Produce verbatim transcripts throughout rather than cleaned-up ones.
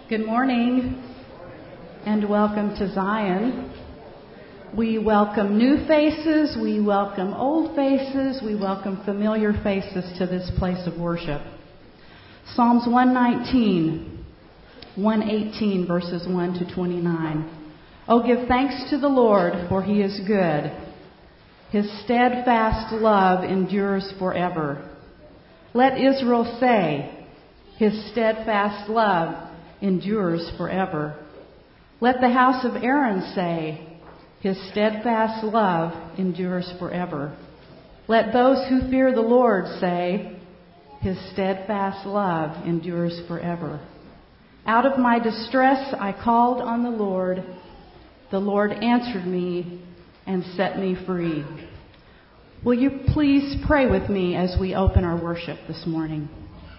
Good morning and welcome to Zion. We welcome new faces, we welcome old faces, we welcome familiar faces to this place of worship. Psalms one nineteen, one eighteen, verses one to twenty-nine. Oh, give thanks to the Lord, for he is good. His steadfast love endures forever. Let Israel say, his steadfast love endures forever. Let the house of Aaron say, his steadfast love endures forever. Let those who fear the Lord say, his steadfast love endures forever. Out of my distress I called on the Lord. The Lord answered me and set me free. Will you please pray with me as we open our worship this morning?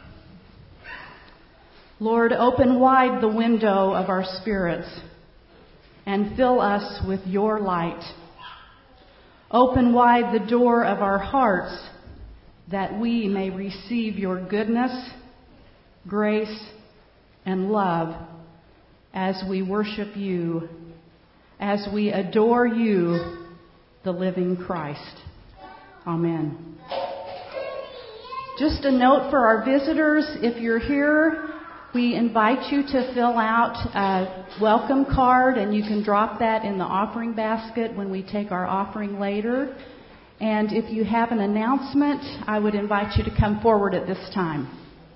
Lord, open wide the window of our spirits and fill us with your light. Open wide the door of our hearts that we may receive your goodness, grace, and love as we worship you, as we adore you, the living Christ. Amen. Just a note for our visitors, if you're here, we invite you to fill out a welcome card, and you can drop that in the offering basket when we take our offering later. And if you have an announcement, I would invite you to come forward at this time.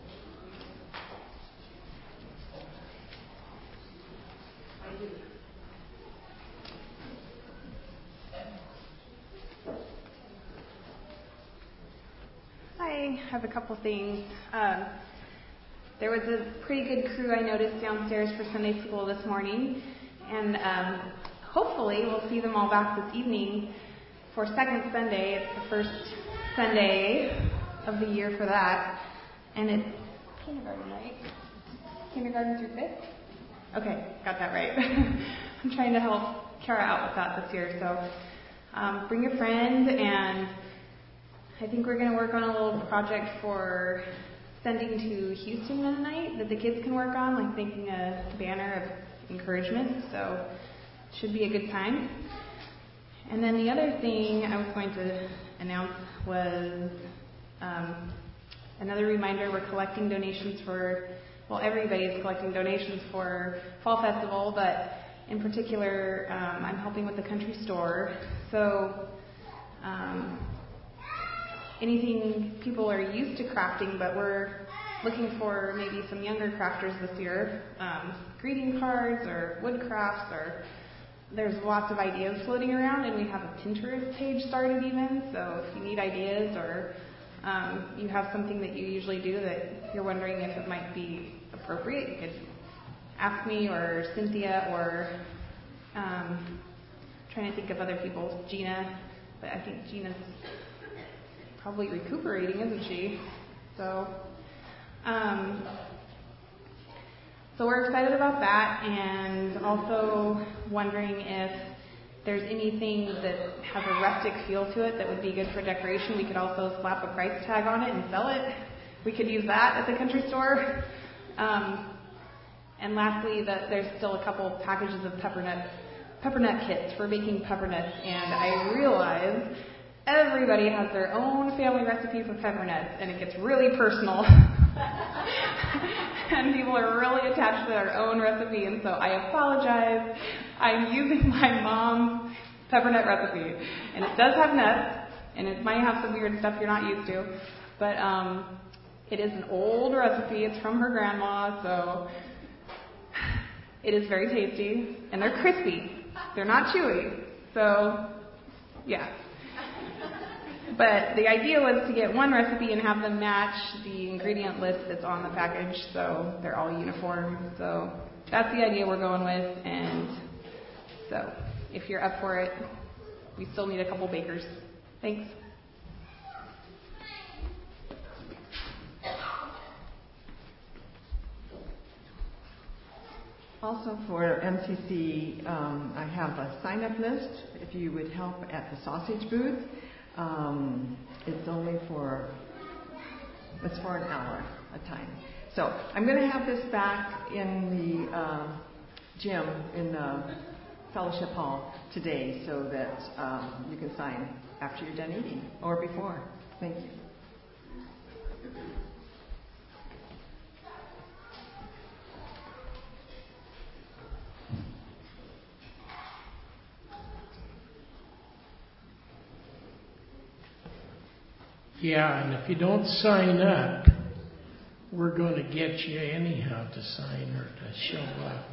I have a couple things. Um, There was a pretty good crew I noticed downstairs for Sunday school this morning, and um, hopefully we'll see them all back this evening for Second Sunday. It's the first Sunday of the year for that, and it's kindergarten, right? Kindergarten through fifth? Okay, got that right. I'm trying to help Kara out with that this year, so um, bring a friend, and I think we're going to work on a little project for sending to Houston Mennonite that the kids can work on, like making a banner of encouragement. So it should be a good time. And then the other thing I was going to announce was um, another reminder. We're collecting donations for, well, everybody is collecting donations for Fall Festival, but in particular, um, I'm helping with the country store. So um, anything people are used to crafting, but we're looking for maybe some younger crafters this year. Um, greeting cards or wood crafts, or there's lots of ideas floating around, and we have a Pinterest page started even. So if you need ideas, or um, you have something that you usually do that you're wondering if it might be appropriate, you could ask me or Cynthia or um, trying to think of other people, Gina, but I think Gina's probably recuperating, isn't she? So, um, so we're excited about that, and also wondering if there's anything that has a rustic feel to it that would be good for decoration. We could also slap a price tag on it and sell it. We could use that at the country store. Um, and lastly, that there's still a couple packages of peppernut peppernut kits for making peppernuts, and I realize everybody has their own family recipe for peppernuts, and it gets really personal. And people are really attached to their own recipe, and so I apologize. I'm using my mom's peppernut recipe, and it does have nuts, and it might have some weird stuff you're not used to, but um, it is an old recipe. It's from her grandma, so it is very tasty, and they're crispy. They're not chewy, so yeah. But the idea was to get one recipe and have them match the ingredient list that's on the package, so they're all uniform. So that's the idea we're going with, and so if you're up for it, we still need a couple bakers. Thanks. Also for M C C, um, I have a sign-up list if you would help at the sausage booth. Um, it's only for, it's for an hour a time. So I'm going to have this back in the uh, gym in the fellowship hall today so that um, you can sign after you're done eating or before. Thank you. Yeah, and if you don't sign up, we're going to get you anyhow to sign or to show up.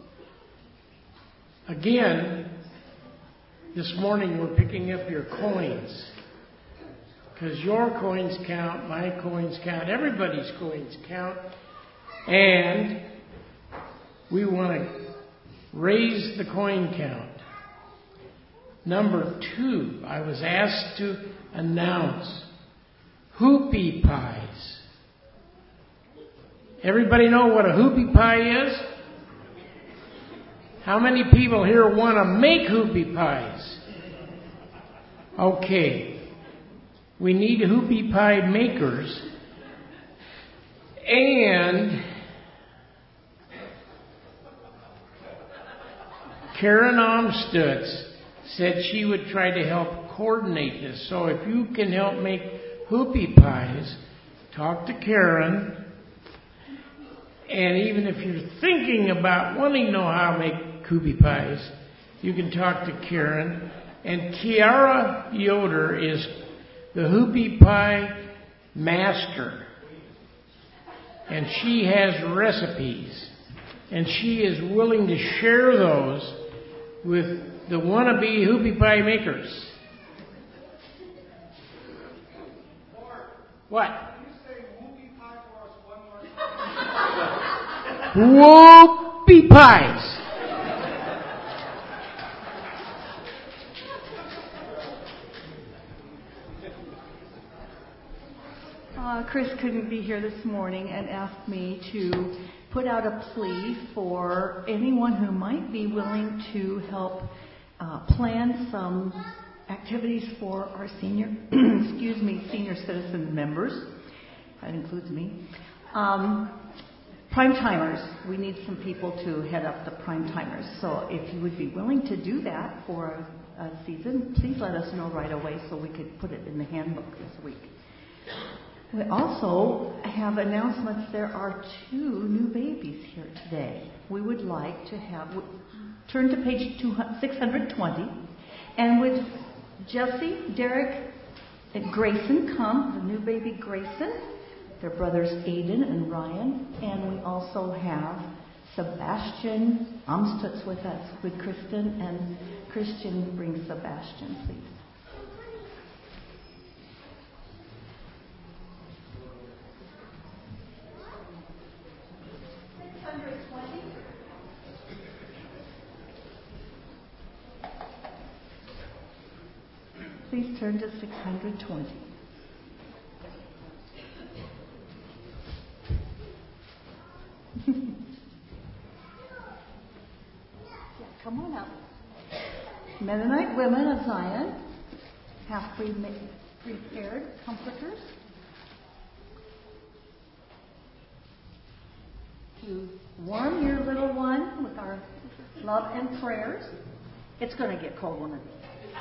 Again, this morning we're picking up your coins. Because your coins count, my coins count, everybody's coins count. And we want to raise the coin count. Number two, I was asked to announce hoopie pies. Everybody know what a hoopie pie is? How many people here want to make hoopie pies? Okay. We need hoopie pie makers. And Karen Omstutz said she would try to help coordinate this. So if you can help make hoopie pies, talk to Karen. And even if you're thinking about wanting to know how to make hoopie pies, you can talk to Karen. And Kiara Yoder is the hoopie pie master. And she has recipes. And she is willing to share those with the wannabe hoopie pie makers. What? Whoopie pies. Uh, Chris couldn't be here this morning and asked me to put out a plea for anyone who might be willing to help uh, plan some activities for our senior, excuse me, senior citizen members. That includes me. Um, Prime timers. We need some people to head up the prime timers. So if you would be willing to do that for a, a season, please let us know right away so we could put it in the handbook this week. We also have announcements. There are two new babies here today. We would like to have, turn to page six hundred twenty, and would Jesse, Derek, and Grayson come, the new baby Grayson, their brothers Aiden and Ryan, and we also have Sebastian Amstutz with us, with Kristen, and Christian bring Sebastian, please. Please turn to six hundred twenty. Yeah, come on up. Mennonite women of Zion have pre- prepared comforters to warm your little one with our love and prayers. It's going to get cold one of these.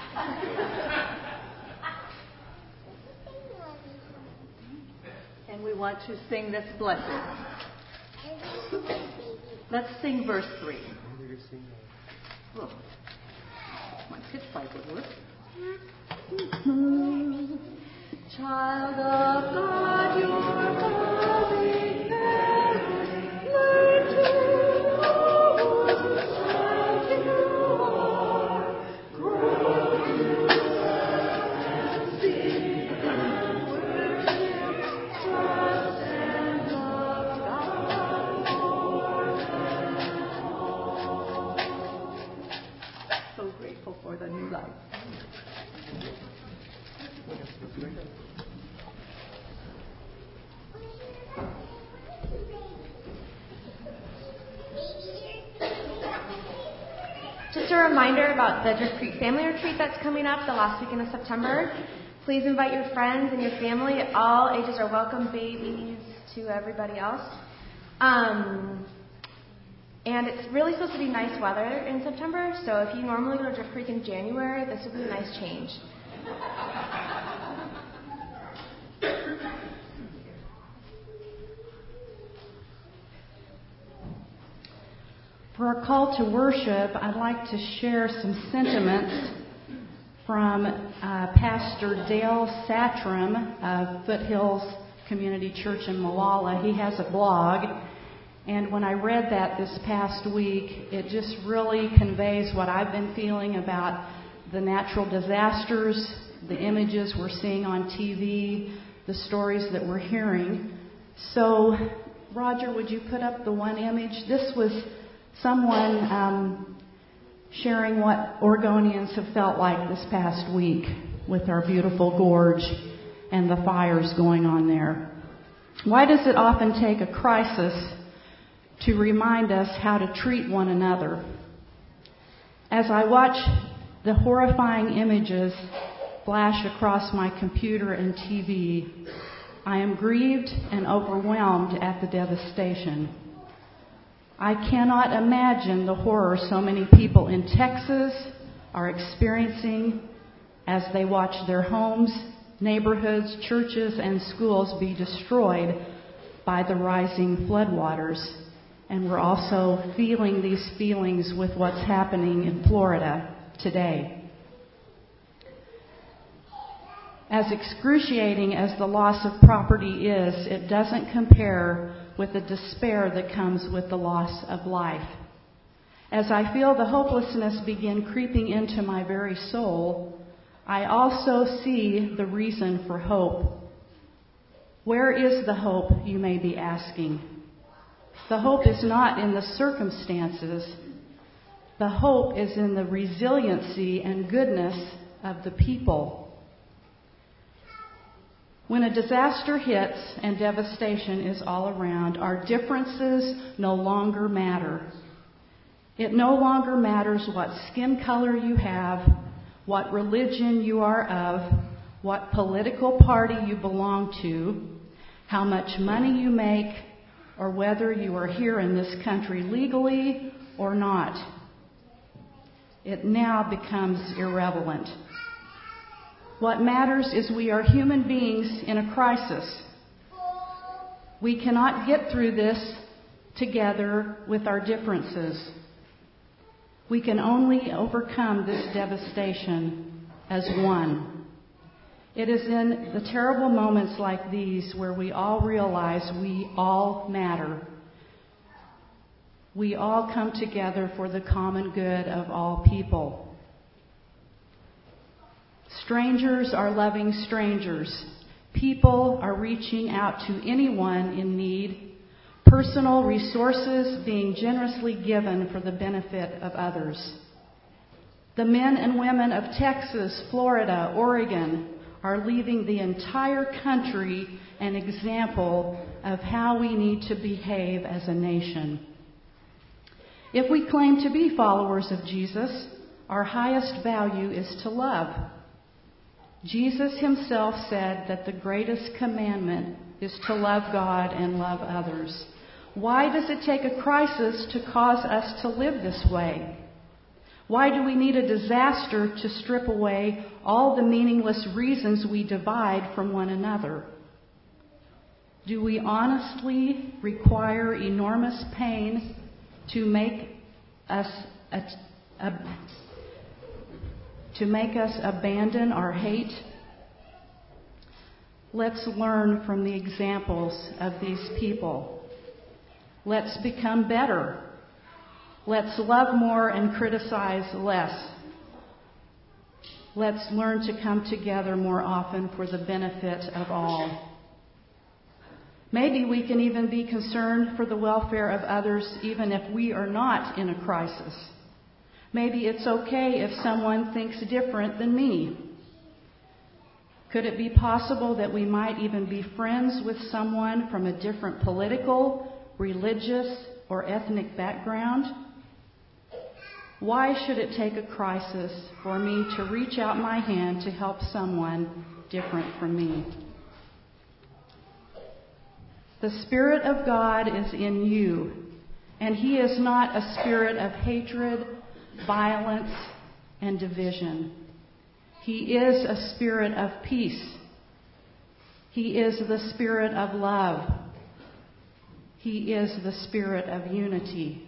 And we want to sing this blessing. Let's sing verse three. Oh, my pitch pipe would work. Child of God, your loving parents, learn to know what you are. Grow to and sing, worship, trust, and love God more than all. So grateful for the new life. Just a reminder about the Drift Creek Family Retreat that's coming up the last weekend of September. Please invite your friends and your family. All ages are welcome, babies to everybody else. Um, and it's really supposed to be nice weather in September, so if you normally go to Drift Creek in January, this will be a nice change. For our call to worship, I'd like to share some sentiments from uh, Pastor Dale Satram of Foothills Community Church in Molalla. He has a blog, and when I read that this past week, it just really conveys what I've been feeling about the natural disasters, the images we're seeing on T V, the stories that we're hearing. So, Roger, would you put up the one image? This was someone um, sharing what Oregonians have felt like this past week with our beautiful gorge and the fires going on there. Why does it often take a crisis to remind us how to treat one another? As I watch the horrifying images flash across my computer and T V, I am grieved and overwhelmed at the devastation. I cannot imagine the horror so many people in Texas are experiencing as they watch their homes, neighborhoods, churches, and schools be destroyed by the rising floodwaters. And we're also feeling these feelings with what's happening in Florida today. As excruciating as the loss of property is, it doesn't compare with the despair that comes with the loss of life. As I feel the hopelessness begin creeping into my very soul, I also see the reason for hope. Where is the hope, you may be asking? The hope is not in the circumstances. The hope is in the resiliency and goodness of the people. When a disaster hits and devastation is all around, our differences no longer matter. It no longer matters what skin color you have, what religion you are of, what political party you belong to, how much money you make, or whether you are here in this country legally or not. It now becomes irrelevant. What matters is we are human beings in a crisis. We cannot get through this together with our differences. We can only overcome this devastation as one. It is in the terrible moments like these where we all realize we all matter. We all come together for the common good of all people. Strangers are loving strangers. People are reaching out to anyone in need. Personal resources being generously given for the benefit of others. The men and women of Texas, Florida, Oregon are leaving the entire country an example of how we need to behave as a nation. If we claim to be followers of Jesus, our highest value is to love. Jesus himself said that the greatest commandment is to love God and love others. Why does it take a crisis to cause us to live this way? Why do we need a disaster to strip away all the meaningless reasons we divide from one another? Do we honestly require enormous pain to make us a, a, to make us abandon our hate? Let's learn from the examples of these people. Let's become better. Let's love more and criticize less. Let's learn to come together more often for the benefit of all. Maybe we can even be concerned for the welfare of others even if we are not in a crisis. Maybe it's okay if someone thinks different than me. Could it be possible that we might even be friends with someone from a different political, religious, or ethnic background? Why should it take a crisis for me to reach out my hand to help someone different from me? The Spirit of God is in you, and He is not a spirit of hatred, violence, and division. He is a spirit of peace. He is the spirit of love. He is the spirit of unity.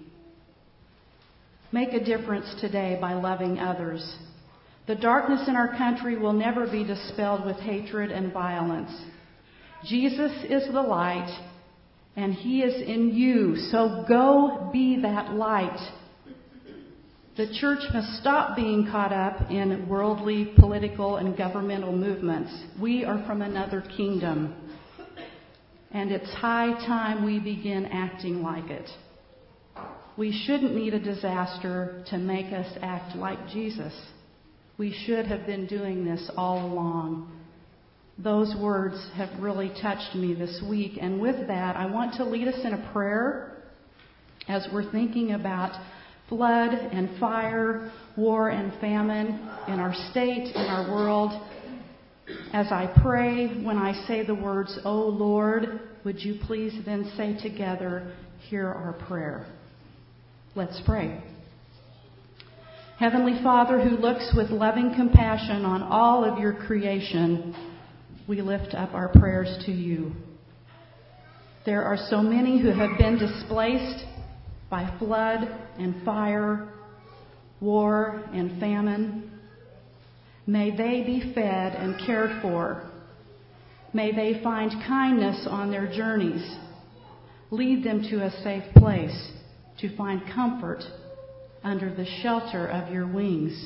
Make a difference today by loving others. The darkness in our country will never be dispelled with hatred and violence. Jesus is the light, and He is in you, so go be that light. The church must stop being caught up in worldly, political, and governmental movements. We are from another kingdom, and it's high time we begin acting like it. We shouldn't need a disaster to make us act like Jesus. We should have been doing this all along. Those words have really touched me this week, and with that, I want to lead us in a prayer as we're thinking about flood and fire, war and famine in our state, in our world. As I pray, when I say the words, "O Lord," would you please then say together, "Hear our prayer." Let's pray. Heavenly Father, who looks with loving compassion on all of your creation, we lift up our prayers to you. There are so many who have been displaced by flood and fire, war and famine. May they be fed and cared for. May they find kindness on their journeys. Lead them to a safe place to find comfort under the shelter of your wings.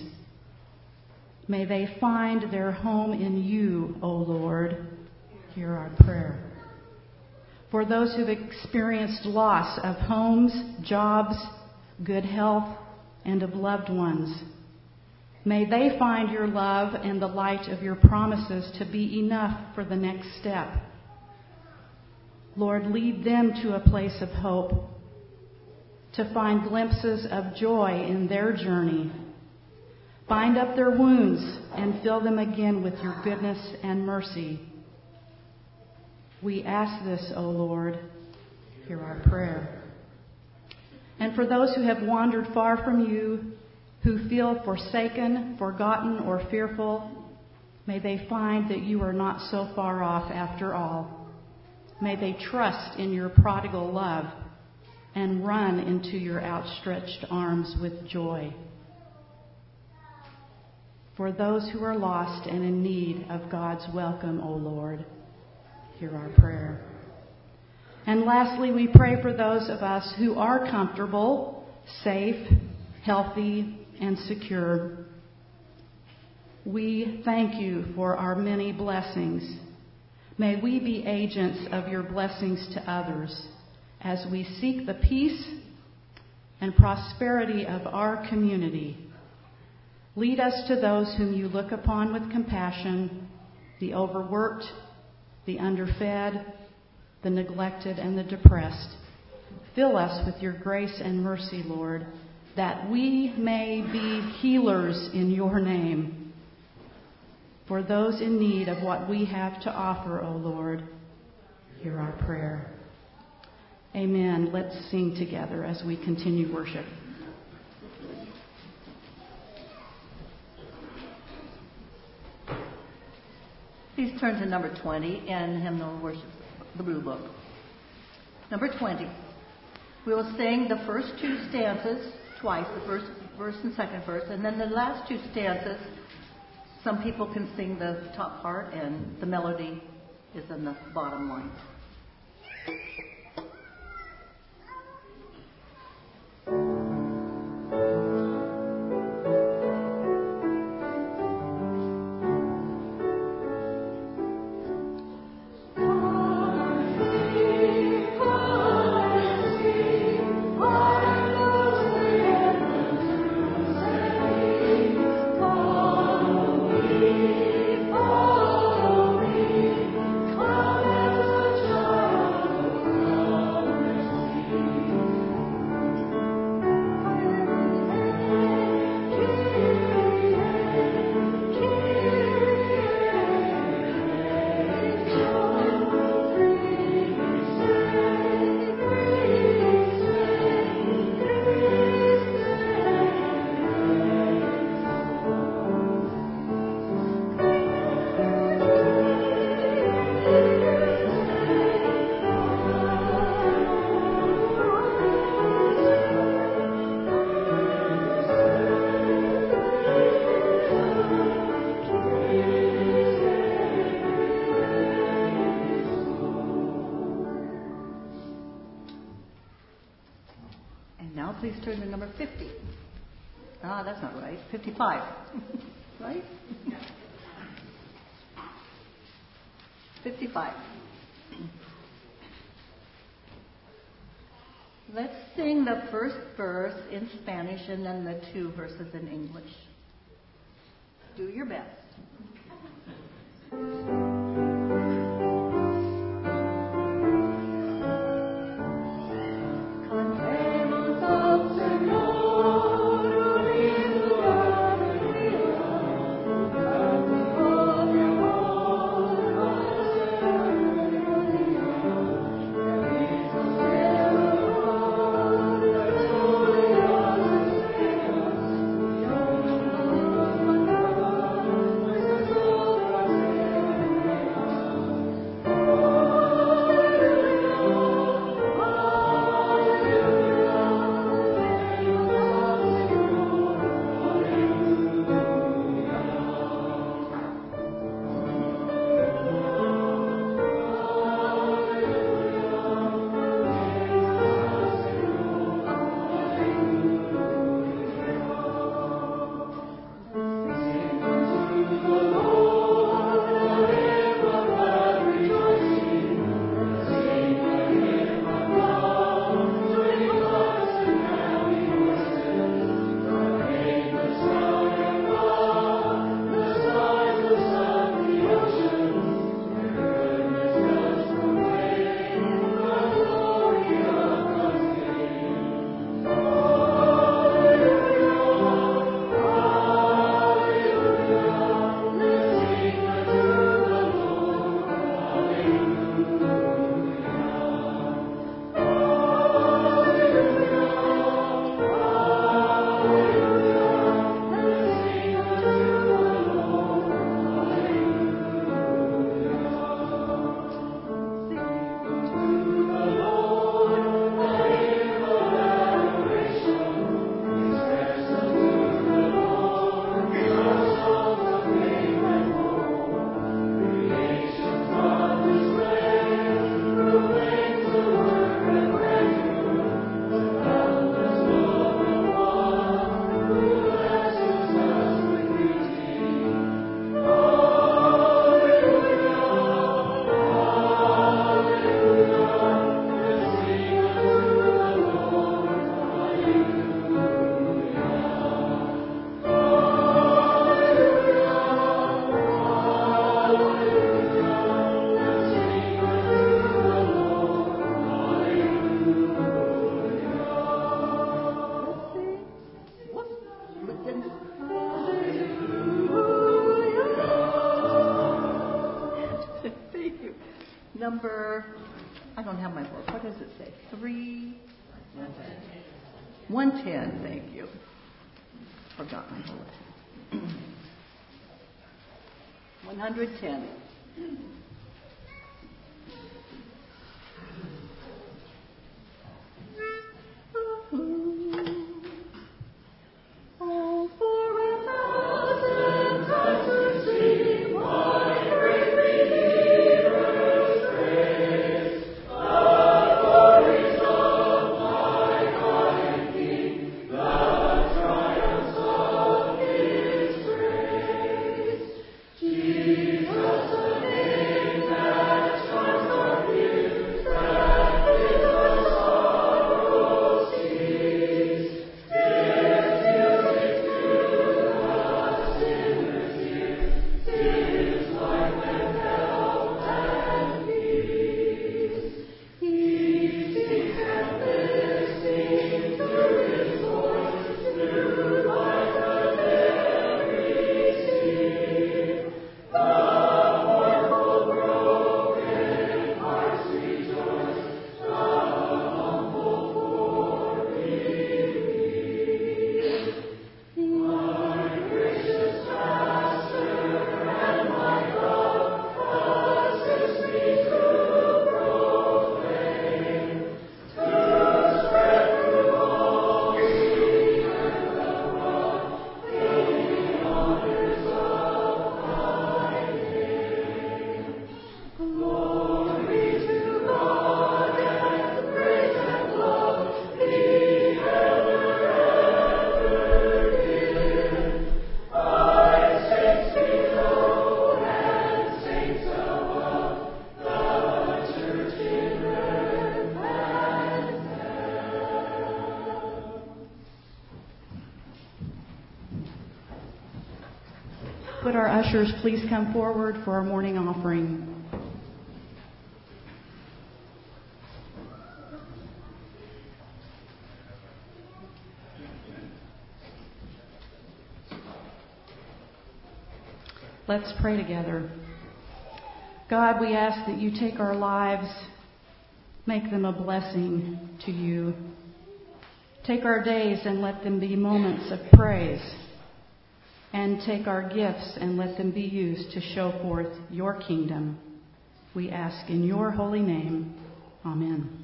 May they find their home in you, O Lord. Hear our prayer. For those who've experienced loss of homes, jobs, good health, and of loved ones, may they find your love and the light of your promises to be enough for the next step. Lord, lead them to a place of hope, to find glimpses of joy in their journey. Bind up their wounds and fill them again with your goodness and mercy. We ask this, O Lord. Hear our prayer. And for those who have wandered far from you, who feel forsaken, forgotten, or fearful, may they find that you are not so far off after all. May they trust in your prodigal love and run into your outstretched arms with joy. For those who are lost and in need of God's welcome, O Lord, hear our prayer. And lastly, we pray for those of us who are comfortable, safe, healthy, and secure. We thank you for our many blessings. May we be agents of your blessings to others as we seek the peace and prosperity of our community. Lead us to those whom you look upon with compassion, the overworked, the underfed, the neglected, and the depressed. Fill us with your grace and mercy, Lord, that we may be healers in your name. For those in need of what we have to offer, O Lord, hear our prayer. Amen. Let's sing together as we continue worship. Please turn to number twenty in Hymnal Worship, the Blue Book. Number twenty. We will sing the first two stanzas twice, the first verse and second verse, and then the last two stanzas, some people can sing the top part and the melody is in the bottom line. Follow me, come as a child. please turn to number fifty. Ah, that's not right. fifty-five. Right? fifty-five. Let's sing the first verse in Spanish and then the two verses in English. Do your best. Number, I don't have my book. What does it say? Three? one ten, thank you. Forgot my bullet. one hundred ten. Jesus, the name Would our ushers please come forward for our morning offering? Let's pray together. God, we ask that you take our lives, make them a blessing to you. Take our days and let them be moments of praise. And take our gifts and let them be used to show forth your kingdom. We ask in your holy name. Amen.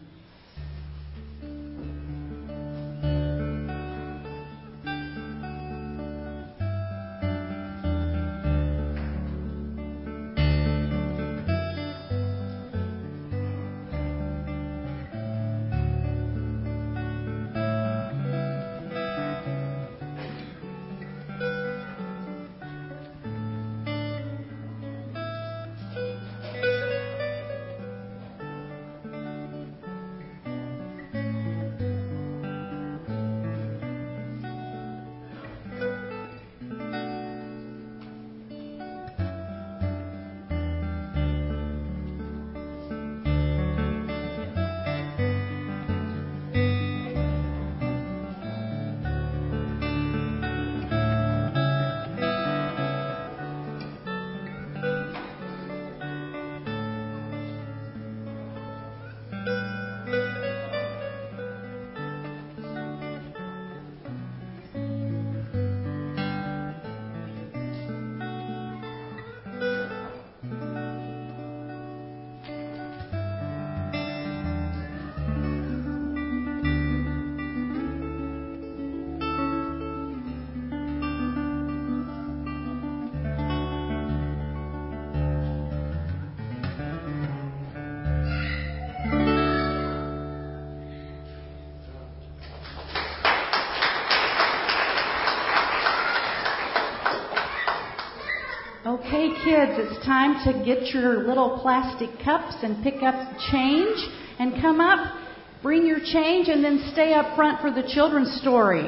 Okay, kids, it's time to get your little plastic cups and pick up change and come up, bring your change, and then stay up front for the children's story.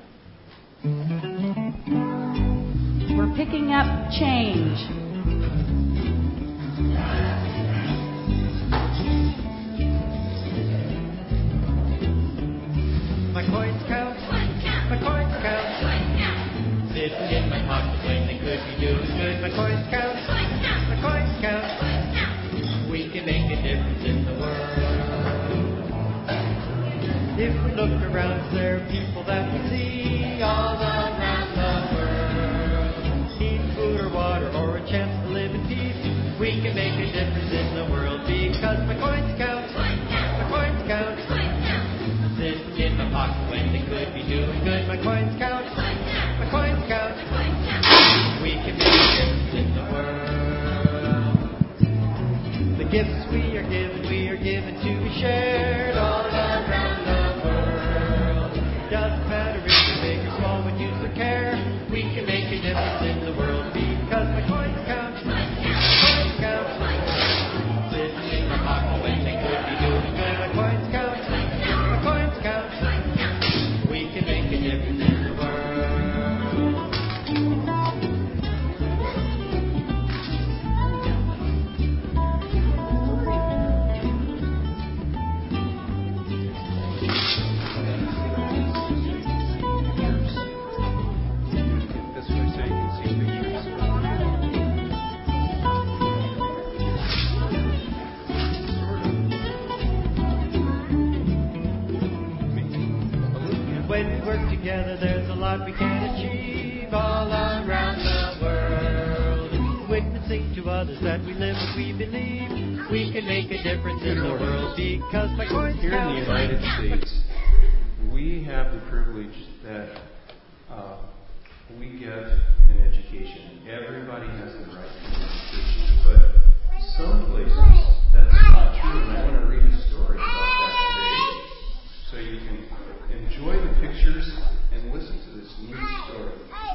We're picking up change. My coins count, my coins count, sitting in my pocket when they could be doing good. My coins count, my coins count, we can make a difference in the world. If we look around, there are people that we see all around the world. Need food or water or a chance to live in peace, we can make a difference in the world because my coins count, my coins count. Sitting in my pocket when they could be doing good. My coins count, my coins count. We can make a difference in the world. The gifts we are given, we are given to be shared all around the world. Doesn't matter if you're big or small, when you use care, we can make a difference in the world because my coins count, my coins count. Sitting in my pocket when they could be doing good. My coins count. Coins count. We can make a difference in the world. This way so you can see pictures. When we work together, there's a lot we can achieve all around the world. Witnessing to others that we live what we believe, we can make a difference in the world because my coins Here in the United States, we have the privilege that uh, we get an education. Everybody has the right to an education, but some places that's not true, and I want to read a story about that today so you can enjoy the pictures and listen to this neat story.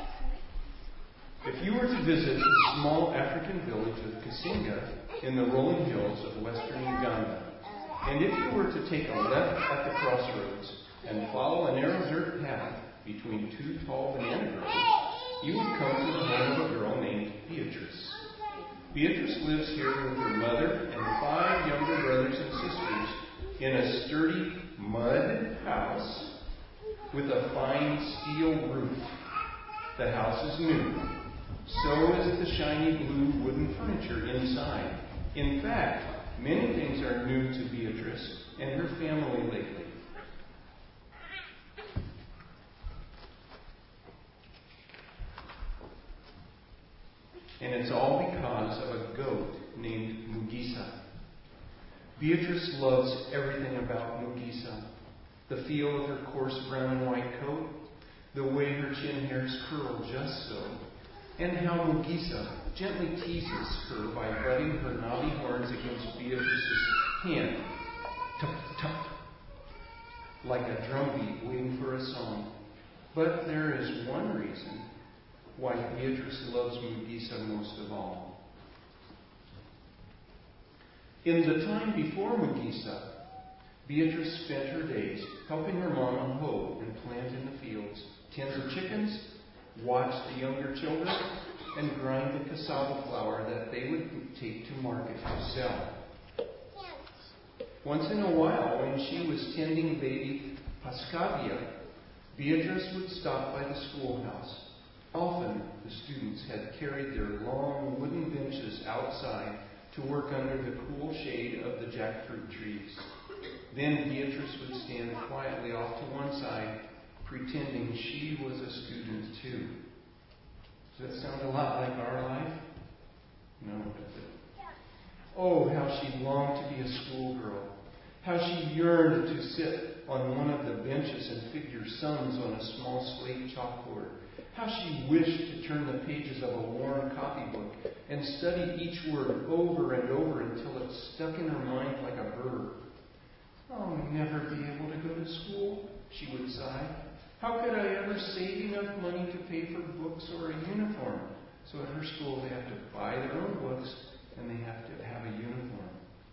If you were to visit the small African village of Kasinga in the rolling hills of western Uganda, and if you were to take a left at the crossroads and follow a narrow dirt path between two tall banana groves, you have come to the home of a girl named Beatrice. Beatrice lives here with her mother and five younger brothers and sisters in a sturdy mud house with a fine steel roof. The house is new. So is the shiny blue wooden furniture inside. In fact, many things are new to Beatrice and her family lately. And it's all because of a goat named Mugisa. Beatrice loves everything about Mugisa. The feel of her coarse brown and white coat, the way her chin hairs curl just so, and how Mugisa gently teases her by rubbing her knobby horns against Beatrice's hand. Tup, tup, like a drumbeat waiting for a song. But there is one reason why Beatrice loves Mugisa most of all. In the time before Mugisa, Beatrice spent her days helping her mama hoe and plant in the fields, tend the chickens, watch the younger children, and grind the cassava flour that they would take to market to sell. Once in a while, when she was tending baby Pascavia, Beatrice would stop by the schoolhouse. Often, the students had carried their long wooden benches outside to work under the cool shade of the jackfruit trees. Then Beatrice would stand quietly off to one side, pretending she was a student too. Does that sound a lot like our life? No, does it? Oh, how she longed to be a schoolgirl. How she yearned to sit on one of the benches and figure sums on a small slate chalkboard. How she wished to turn the pages of a worn copybook and study each word over and over until it stuck in her mind like a burr. I'll never be able to go to school, she would sigh. How could I ever save enough money to pay for books or a uniform? So at her school they have to buy their own books and they have to have a uniform.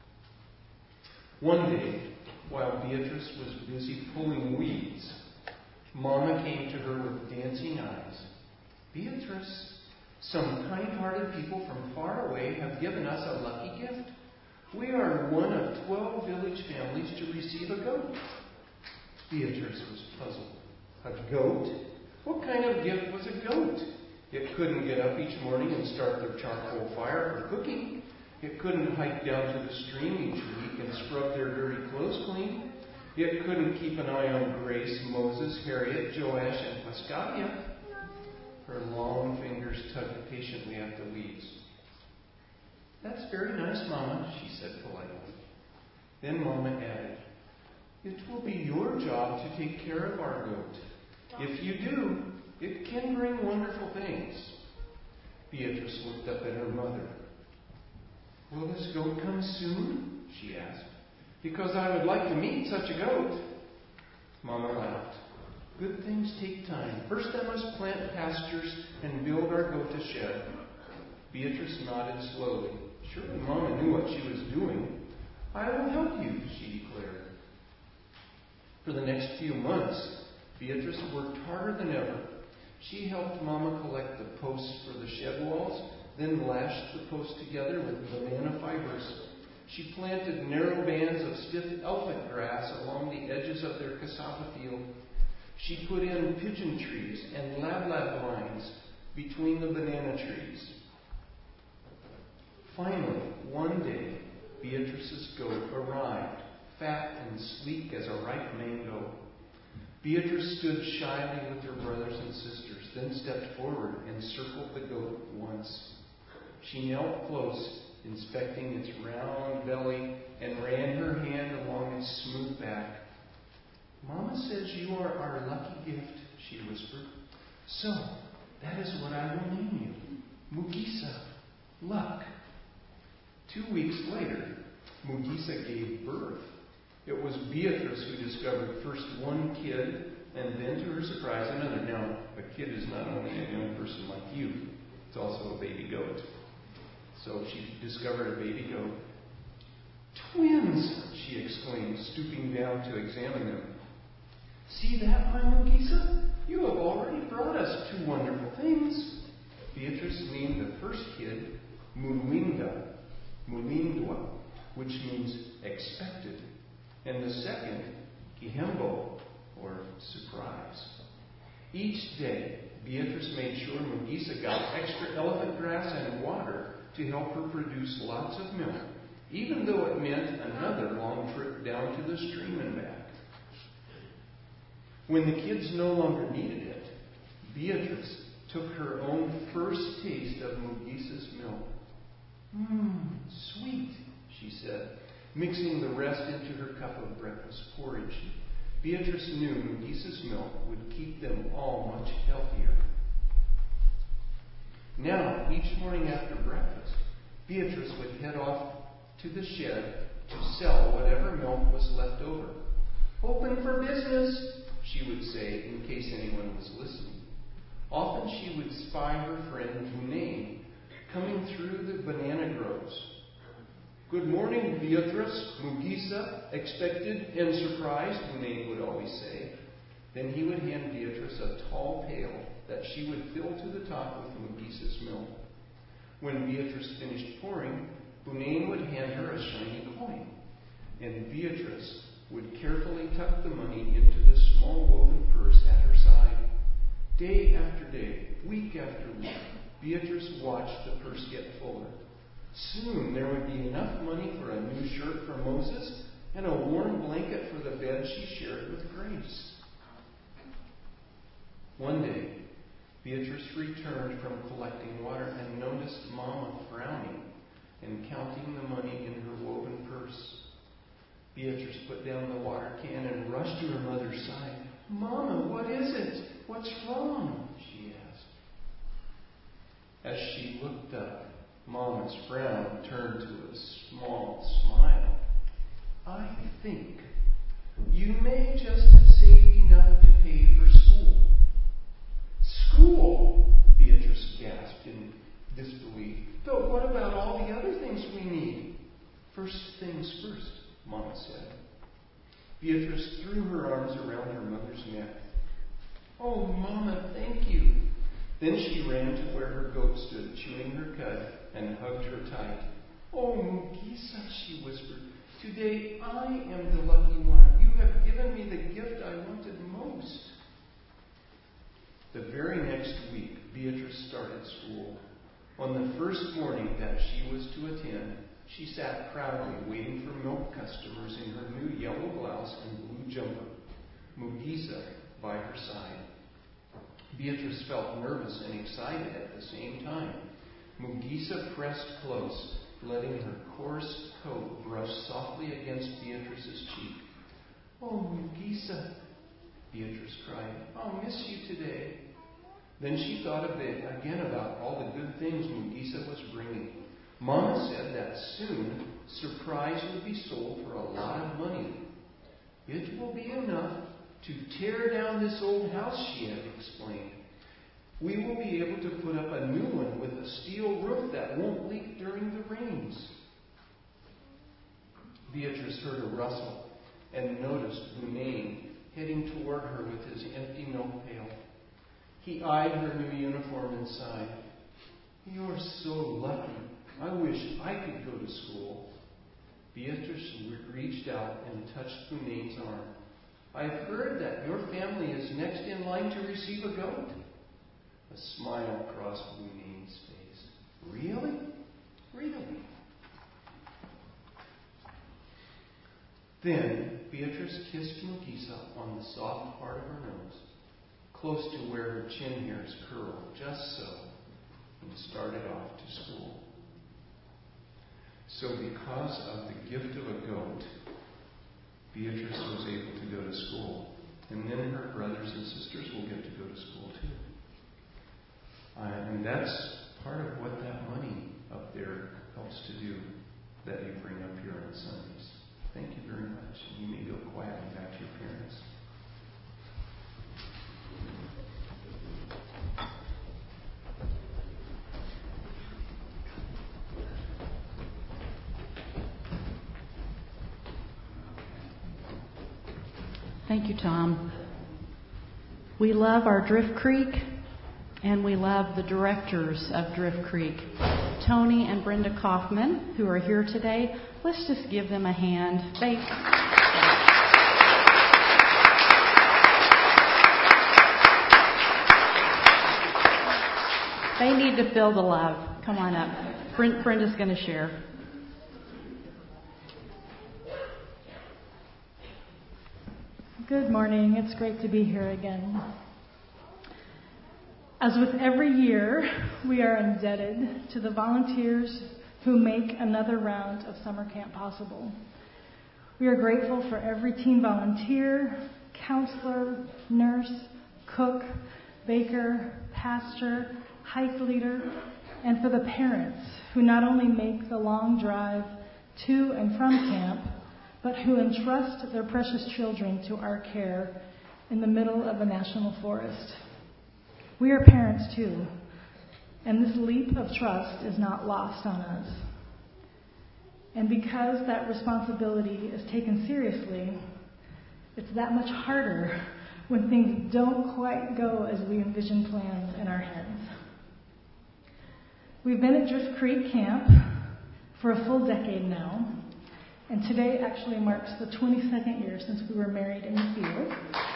One day, while Beatrice was busy pulling weeds, Mama came to her with dancing eyes. Beatrice, some kind-hearted people from far away have given us a lucky gift. We are one of twelve village families to receive a goat. Beatrice was puzzled. A goat? What kind of gift was a goat? It couldn't get up each morning and start their charcoal fire for cooking. It couldn't hike down to the stream each week and scrub their dirty clothes clean. It couldn't keep an eye on Grace, Moses, Harriet, Joash, and Pascavia. Her long fingers tugged patiently at the weeds. That's very nice, Mama, she said politely. Then Mama added, it will be your job to take care of our goat. If you do, it can bring wonderful things. Beatrice looked up at her mother. Will this goat come soon? She asked. Because I would like to meet such a goat. Mama laughed. Good things take time. First I must plant pastures and build our goat a shed. Beatrice nodded slowly. Surely Mama knew what she was doing. I will help you, she declared. For the next few months, Beatrice worked harder than ever. She helped Mama collect the posts for the shed walls, then lashed the posts together with banana fibers. She planted narrow bands of stiff elephant grass along the edges of their cassava field. She put in pigeon trees and lab-lab blinds between the banana trees. Finally, one day, Beatrice's goat arrived, fat and sleek as a ripe mango. Beatrice stood shyly with her brothers and sisters, then stepped forward and circled the goat once. She knelt close, inspecting its round belly, and ran her hand along its smooth back. Mama says you are our lucky gift, she whispered. So, that is what I will name you. Mugisa, luck. Two weeks later, Mugisa gave birth. It was Beatrice who discovered first one kid, and then, to her surprise, another. Now, a kid is not only a young person like you, it's also a baby goat. So she discovered a baby goat. Twins, she exclaimed, stooping down to examine them. See that, my Mugisa? You have already brought us two wonderful things. Beatrice named the first kid Mulwinga, Mulindwa, which means expected, and the second Kihembo, or surprise. Each day, Beatrice made sure Mugisa got extra elephant grass and water to help her produce lots of milk, even though it meant another long trip down to the stream and back. When the kids no longer needed it, Beatrice took her own first taste of Mugisa's milk. Mmm, sweet, she said, mixing the rest into her cup of breakfast porridge. Beatrice knew Mugisa's milk would keep them all much healthier. Now, each morning after breakfast, Beatrice would head off to the shed to sell whatever milk was left over. Open for business, she would say, in case anyone was listening. Often she would spy her friend Bunane coming through the banana groves. Good morning, Beatrice, Mugisa, expected and surprised, Bunane would always say. Then he would hand Beatrice a tall pail that she would fill to the top with Mugisa's milk. When Beatrice finished pouring, Bunane would hand her a shiny coin, and Beatrice would carefully tuck the money into the small woven purse at her side. Day after day, week after week, Beatrice watched the purse get fuller. Soon there would be enough money for a new shirt for Moses and a warm blanket for the bed she shared with Grace. One day, Beatrice returned from collecting water and noticed Mama frowning and counting the money in her woven purse. Beatrice put down the water can and rushed to her mother's side. Mama, what is it? What's wrong? She asked. As she looked up, Mama's frown turned to a small smile. I think you may just have saved enough to pay for school. School? Beatrice gasped in disbelief. But what about all the other things we need? First things first, Mama said. Beatrice threw her arms around her mother's neck. Oh, Mama, thank you. Then she ran to where her goat stood, chewing her cud, and hugged her tight. Oh, Mugisa, she whispered, today I am the lucky one. You have given me the gift I wanted most. The very next week, Beatrice started school. On the first morning that she was to attend, she sat proudly waiting for milk customers in her new yellow blouse and blue jumper, Mugisa by her side. Beatrice felt nervous and excited at the same time. Mugisa pressed close, letting her coarse coat brush softly against Beatrice's cheek. Oh, Mugisa, Beatrice cried, I'll miss you today. Then she thought a bit again about all the good things Mugisa was bringing. Mama said that soon Surprise would be sold for a lot of money. It will be enough to tear down this old house, she had explained. We will be able to put up a new one with a steel roof that won't leak during the rains. Beatrice heard a rustle and noticed Bunane heading toward her with his empty milk pail. He eyed her new uniform and sighed. You're so lucky. I wish I could go to school. Beatrice reached out and touched Bunane's arm. I've heard that your family is next in line to receive a goat. A smile crossed Bunane's face. Really? Really? Then Beatrice kissed Mugisa on the soft part of her nose, close to where her chin hairs curled, just so, and started off to school. So because of the gift of a goat, Beatrice was able to go to school. And then her brothers and sisters will get to go to school too. Uh, and that's part of what that money up there helps to do that you bring up here on Sundays. Thank you very much. You may go quietly back to your parents. Thank you, Tom. We love our Drift Creek, and we love the directors of Drift Creek, Tony and Brenda Kaufman, who are here today. Let's just give them a hand. They, they need to feel the love. Come on up. Brenda's going to share. Good morning. It's great to be here again. As with every year, we are indebted to the volunteers who make another round of summer camp possible. We are grateful for every teen volunteer, counselor, nurse, cook, baker, pastor, hike leader, and for the parents who not only make the long drive to and from camp, but who entrust their precious children to our care in the middle of a national forest. We are parents too, and this leap of trust is not lost on us. And because that responsibility is taken seriously, it's that much harder when things don't quite go as we envision plans in our heads. We've been at Drift Creek Camp for a full decade now, and today actually marks the twenty-second year since we were married in the field.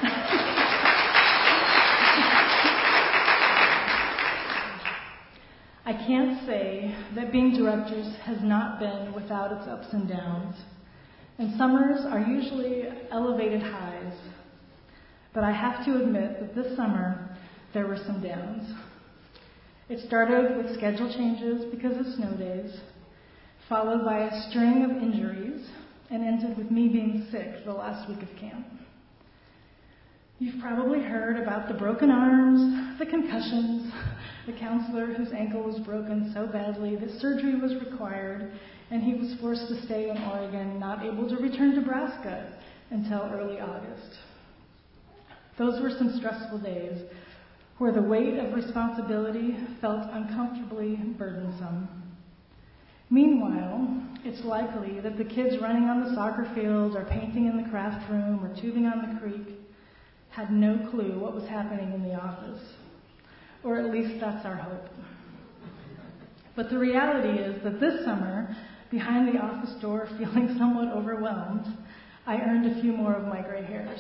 I can't say that being directors has not been without its ups and downs, and summers are usually elevated highs. But I have to admit that this summer there were some downs. It started with schedule changes because of snow days, followed by a string of injuries, and ended with me being sick the last week of camp. You've probably heard about the broken arms, the concussions, the counselor whose ankle was broken so badly that surgery was required, and he was forced to stay in Oregon, not able to return to Nebraska until early August. Those were some stressful days where the weight of responsibility felt uncomfortably burdensome. Meanwhile, it's likely that the kids running on the soccer field or painting in the craft room or tubing on the creek had no clue what was happening in the office. Or at least that's our hope. But the reality is that this summer, behind the office door feeling somewhat overwhelmed, I earned a few more of my gray hairs.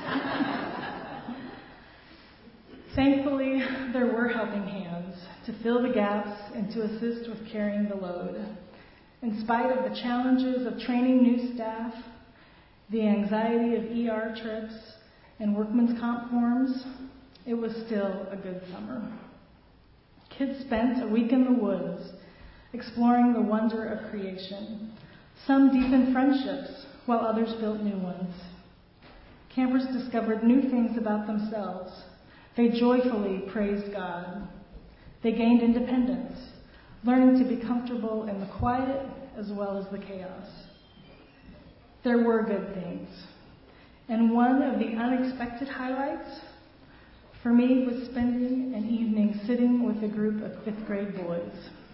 Thankfully, there were helping hands to fill the gaps and to assist with carrying the load. In spite of the challenges of training new staff, the anxiety of E R trips, and workman's comp forms, it was still a good summer. Kids spent a week in the woods, exploring the wonder of creation. Some deepened friendships, while others built new ones. Campers discovered new things about themselves. They joyfully praised God. They gained independence, learning to be comfortable in the quiet as well as the chaos. There were good things. And one of the unexpected highlights for me was spending an evening sitting with a group of fifth grade boys.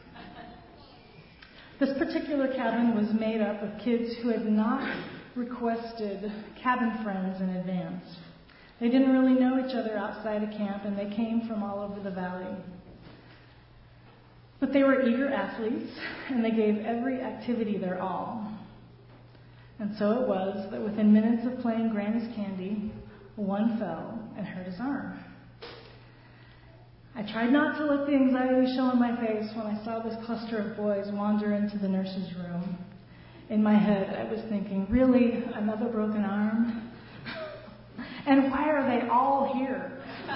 This particular cabin was made up of kids who had not requested cabin friends in advance. They didn't really know each other outside of camp, and they came from all over the valley. But they were eager athletes, and they gave every activity their all. And so it was that within minutes of playing Granny's Candy, one fell and hurt his arm. I tried not to let the anxiety show on my face when I saw this cluster of boys wander into the nurse's room. In my head, I was thinking, really, another broken arm? And why are they all here?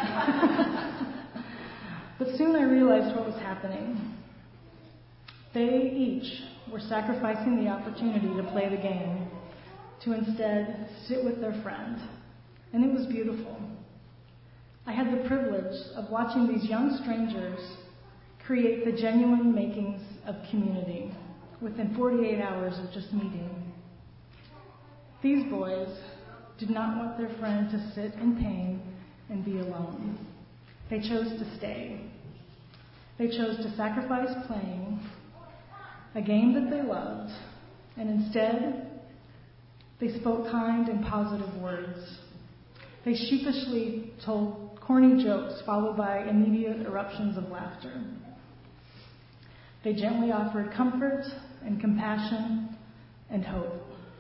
But soon I realized what was happening. They each were sacrificing the opportunity to play the game, to instead sit with their friend. And it was beautiful. I had the privilege of watching these young strangers create the genuine makings of community within forty-eight hours of just meeting. These boys did not want their friend to sit in pain and be alone. They chose to stay. They chose to sacrifice playing a game that they loved, and instead, they spoke kind and positive words. They sheepishly told corny jokes followed by immediate eruptions of laughter. They gently offered comfort and compassion and hope.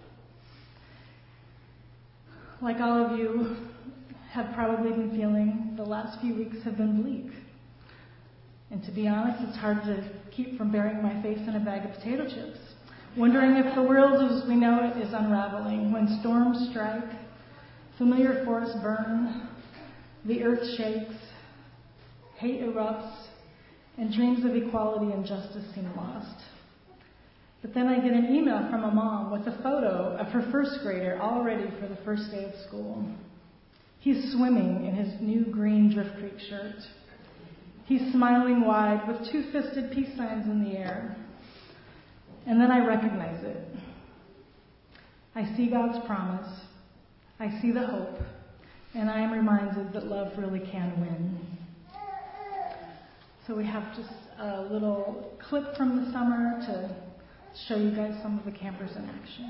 Like all of you have probably been feeling, the last few weeks have been bleak. And to be honest, it's hard to keep from burying my face in a bag of potato chips, wondering if the world as we know it is unraveling when storms strike, familiar forests burn, the earth shakes, hate erupts, and dreams of equality and justice seem lost. But then I get an email from a mom with a photo of her first grader all ready for the first day of school. He's swimming in his new green Drift Creek shirt. He's smiling wide with two-fisted peace signs in the air. And then I recognize it. I see God's promise. I see the hope. And I am reminded that love really can win. So we have just a little clip from the summer to show you guys some of the campers in action.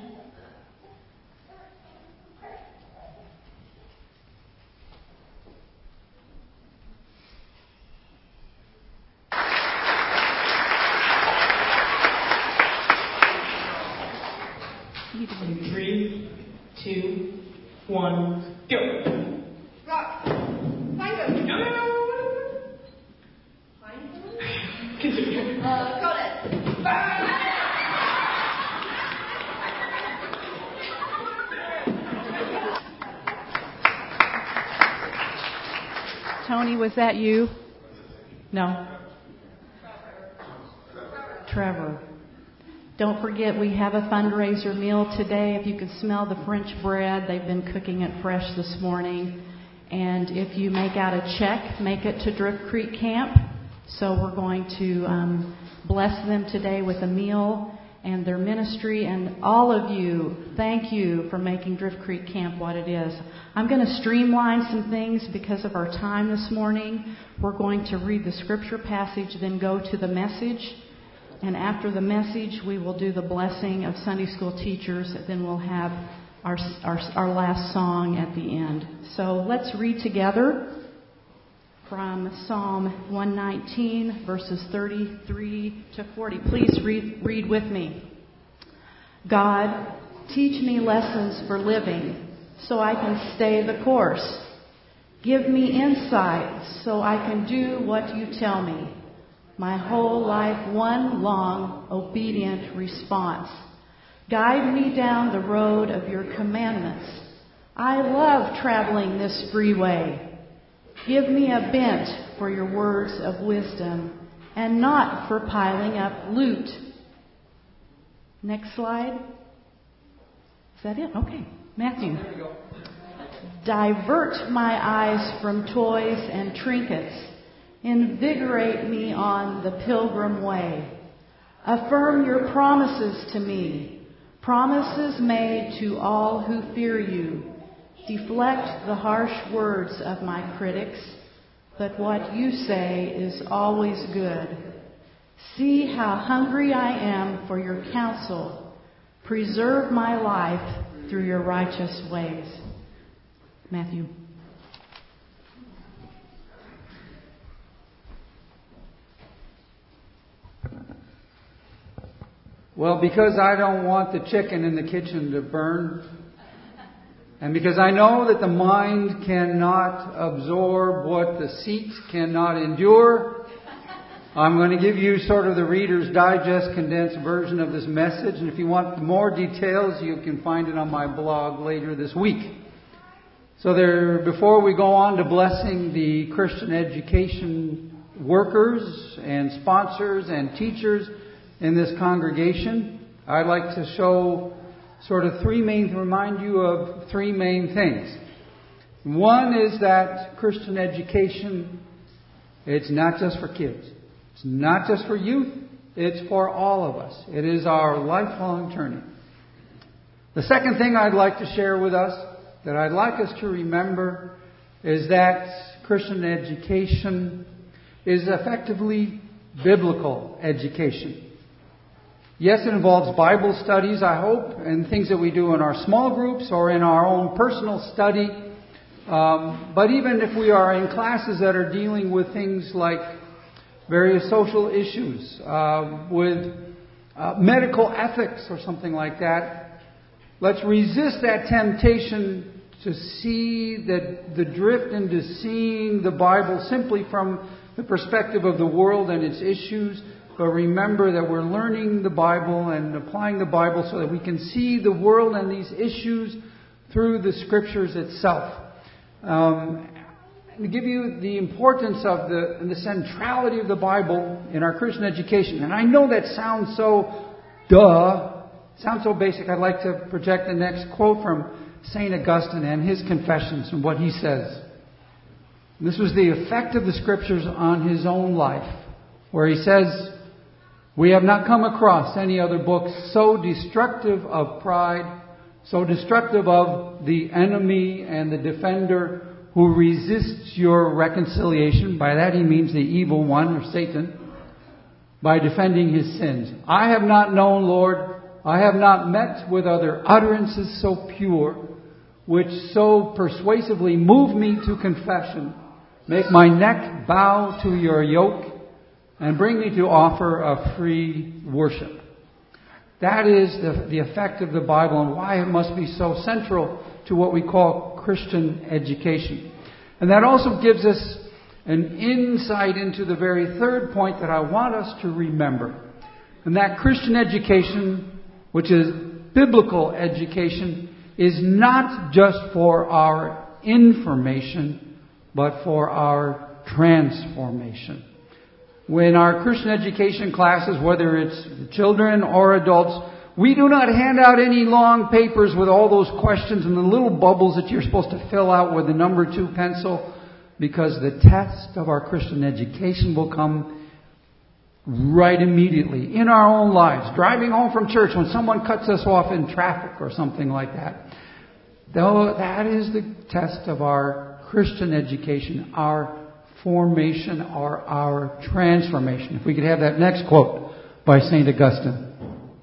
In three, two, one, go. Rock. Find them. No, no, no. Find them? Continue. Uh, got it. Ah! Tony, was that you? No. Trevor. Don't forget, we have a fundraiser meal today. If you can smell the French bread, they've been cooking it fresh this morning. And if you make out a check, make it to Drift Creek Camp. So we're going to um, bless them today with a meal and their ministry. And all of you, thank you for making Drift Creek Camp what it is. I'm going to streamline some things because of our time this morning. We're going to read the scripture passage, then go to the message. And after the message, we will do the blessing of Sunday school teachers. Then we'll have our, our, our last song at the end. So let's read together from Psalm one nineteen, verses thirty-three to forty. Please read, read with me. God, teach me lessons for living so I can stay the course. Give me insight so I can do what you tell me. My whole life one long obedient response. Guide me down the road of your commandments. I love traveling this freeway. Give me a bent for your words of wisdom and not for piling up loot. Next slide. Is that it? Okay. Matthew. There we go. Divert my eyes from toys and trinkets. Invigorate me on the pilgrim way. Affirm your promises to me, promises made to all who fear you. Deflect the harsh words of my critics, but what you say is always good. See how hungry I am for your counsel. Preserve my life through your righteous ways. Matthew. Well, because I don't want the chicken in the kitchen to burn, and because I know that the mind cannot absorb what the seat cannot endure, I'm going to give you sort of the Reader's Digest condensed version of this message. And if you want more details, you can find it on my blog later this week. So there, before we go on to blessing the Christian education workers and sponsors and teachers in this congregation, I'd like to show sort of three main, remind you of three main things. One is that Christian education, it's not just for kids. It's not just for youth. It's for all of us. It is our lifelong journey. The second thing I'd like to share with us, that I'd like us to remember, is that Christian education is effectively biblical education. Yes, it involves Bible studies, I hope, and things that we do in our small groups or in our own personal study. Um, but even if we are in classes that are dealing with things like various social issues, uh, with uh, medical ethics or something like that, let's resist that temptation to see that the drift into seeing the Bible simply from the perspective of the world and its issues. But remember that we're learning the Bible and applying the Bible so that we can see the world and these issues through the Scriptures itself. Um, to give you the importance of the and the centrality of the Bible in our Christian education. And I know that sounds so duh, sounds so basic. I'd like to project the next quote from Saint Augustine and his Confessions and what he says. This was the effect of the Scriptures on his own life, where he says, "We have not come across any other book so destructive of pride, so destructive of the enemy and the defender who resists your reconciliation." By that he means the evil one, or Satan, by defending his sins. "I have not known, Lord, I have not met with other utterances so pure, which so persuasively move me to confession, make my neck bow to your yoke, and bring me to offer a free worship." That is the, the effect of the Bible and why it must be so central to what we call Christian education. And that also gives us an insight into the very third point that I want us to remember. And that Christian education, which is biblical education, is not just for our information, but for our transformation. When our Christian education classes, whether it's children or adults, we do not hand out any long papers with all those questions and the little bubbles that you're supposed to fill out with the number two pencil, because the test of our Christian education will come right immediately in our own lives. Driving home from church when someone cuts us off in traffic or something like that. Though that is the test of our Christian education, our formation or our transformation. If we could have that next quote by Saint Augustine,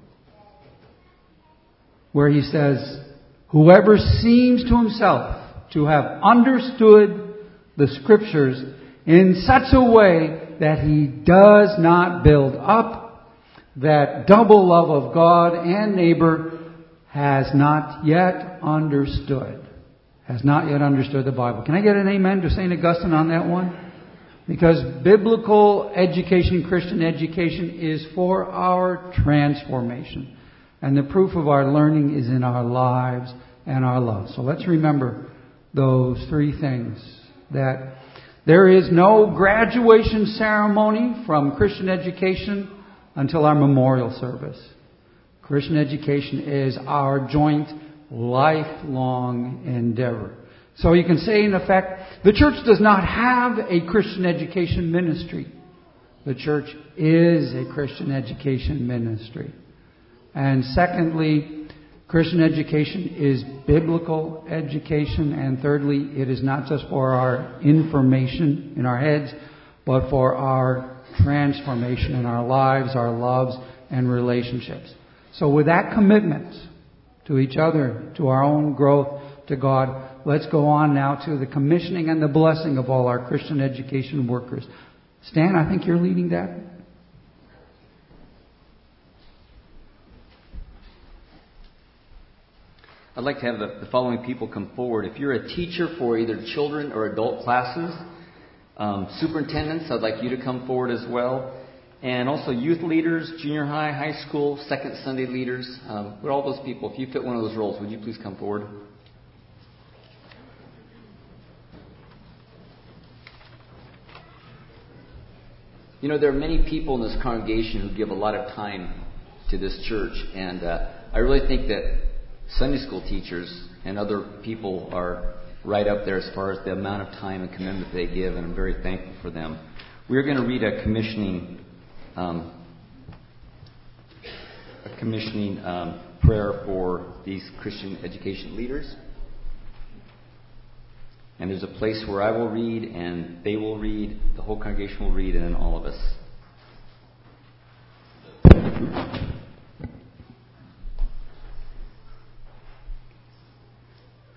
where he says, "Whoever seems to himself to have understood the Scriptures in such a way that he does not build up that double love of God and neighbor has not yet understood." Has not yet understood the Bible. Can I get an amen to Saint Augustine on that one? Because biblical education, Christian education, is for our transformation. And the proof of our learning is in our lives and our love. So let's remember those three things. That there is no graduation ceremony from Christian education until our memorial service. Christian education is our joint lifelong endeavor. So you can say, in effect, the church does not have a Christian education ministry. The church is a Christian education ministry. And secondly, Christian education is biblical education. And thirdly, it is not just for our information in our heads, but for our transformation in our lives, our loves, and relationships. So with that commitment to each other, to our own growth, to God, let's go on now to the commissioning and the blessing of all our Christian education workers. Stan, I think you're leading that. I'd like to have the, the following people come forward. If you're a teacher for either children or adult classes, um, superintendents, I'd like you to come forward as well. And also youth leaders, junior high, high school, second Sunday leaders. Um, we're all those people. If you fit one of those roles, would you please come forward? You know, there are many people in this congregation who give a lot of time to this church. And uh, I really think that Sunday school teachers and other people are right up there as far as the amount of time and commitment they give. And I'm very thankful for them. We're going to read a commissioning um, a commissioning um, prayer for these Christian education leaders. And there's a place where I will read, and they will read, the whole congregation will read, and then all of us.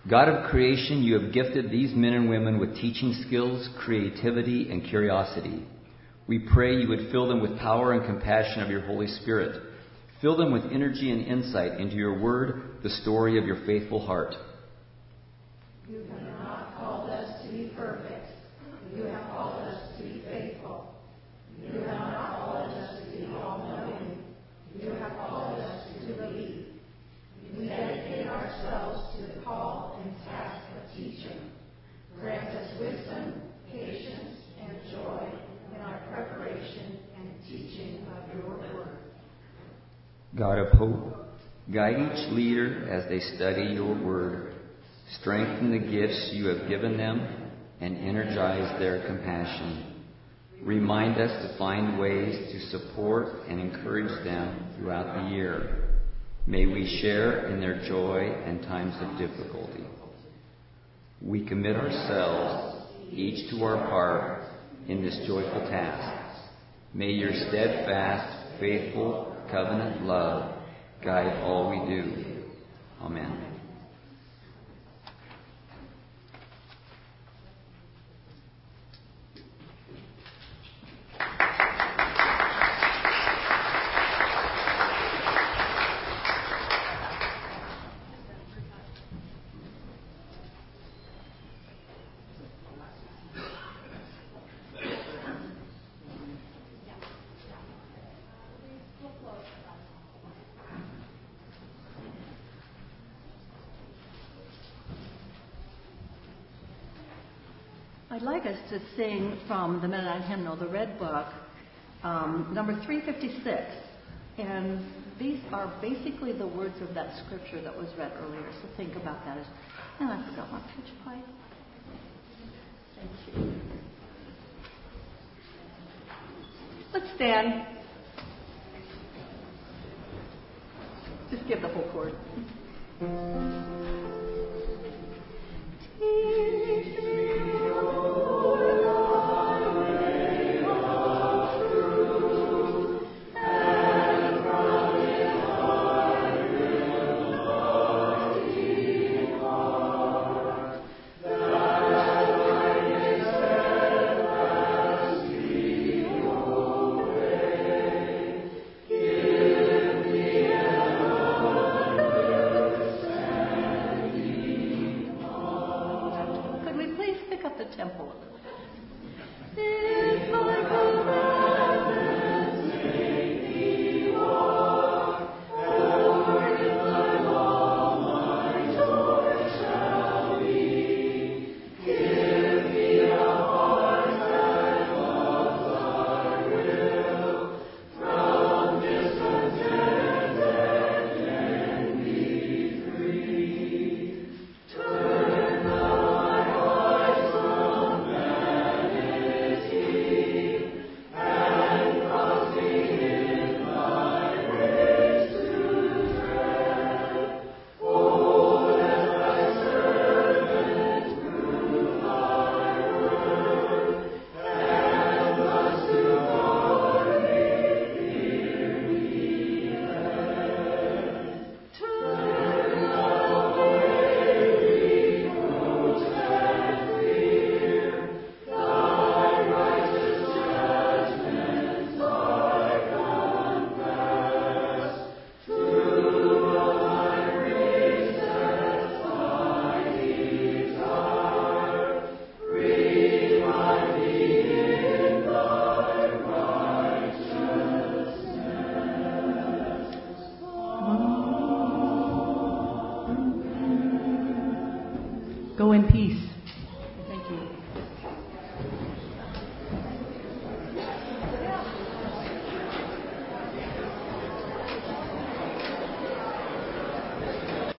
God of creation, you have gifted these men and women with teaching skills, creativity, and curiosity. We pray you would fill them with power and compassion of your Holy Spirit. Fill them with energy and insight into your word, the story of your faithful heart. You have not called us to be perfect. You have called us to be faithful. You have not called us to be all-knowing. You have called us to believe. We dedicate ourselves to the call and task of teaching. Grant us wisdom, patience, and joy in our preparation and teaching of your word. God of hope, guide each leader as they study your word. Strengthen the gifts you have given them and energize their compassion. Remind us to find ways to support and encourage them throughout the year. May we share in their joy and times of difficulty. We commit ourselves, each to our part, in this joyful task. May your steadfast, faithful, covenant love guide all we do. Amen. I'd like us to sing from the Mennonite Hymnal, the Red Book, um, number three fifty-six. And these are basically the words of that scripture that was read earlier. So think about that. As, and I forgot my pitch pipe. Thank you. Let's stand. Just give the whole chord. Go in peace.